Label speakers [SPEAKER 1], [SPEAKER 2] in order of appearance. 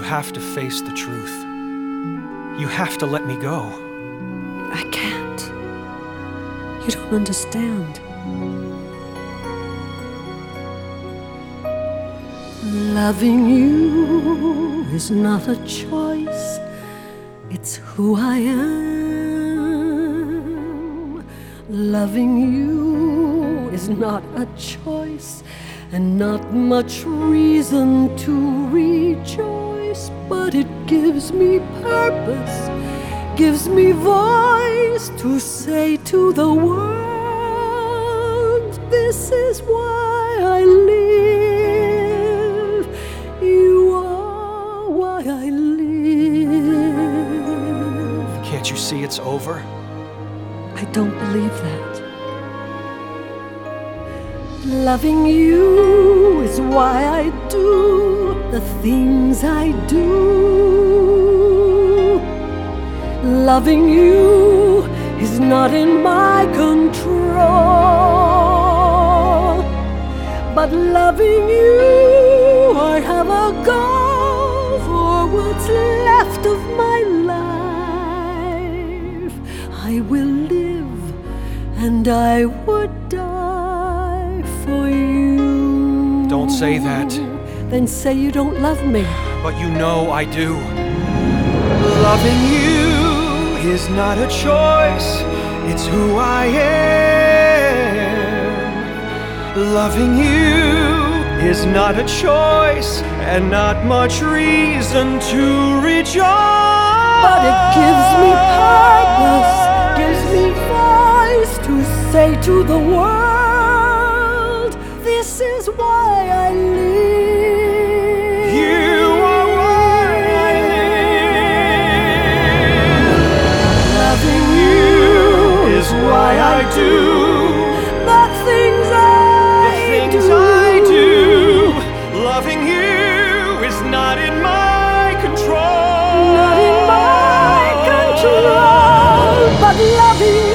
[SPEAKER 1] have to face the truth. You have to let me go.
[SPEAKER 2] I can't. You don't understand. Loving you is not a choice, it's who I am. Loving you is not a choice, and not much reason to rejoice, but it gives me purpose, gives me voice to say to the world, this is why I live. You are why I live.
[SPEAKER 1] Can't you see it's over?
[SPEAKER 2] I don't believe that. Loving you is why I do the things I do. Loving you is not in my control, but loving you, I have a goal for what's left of my life. I will live and I would die for you.
[SPEAKER 1] Don't say that.
[SPEAKER 2] Then say you don't love me.
[SPEAKER 1] But you know I do. Loving you is not a choice, it's who I am. Loving you is not a choice, and not much reason to rejoice.
[SPEAKER 2] But it gives me purpose, gives me voice to say to the world, this is why I live.
[SPEAKER 1] You are why I live.
[SPEAKER 2] Loving you
[SPEAKER 1] Is why I do
[SPEAKER 2] the things
[SPEAKER 1] I do. Loving you is not in my control.
[SPEAKER 2] Not in my control, but loving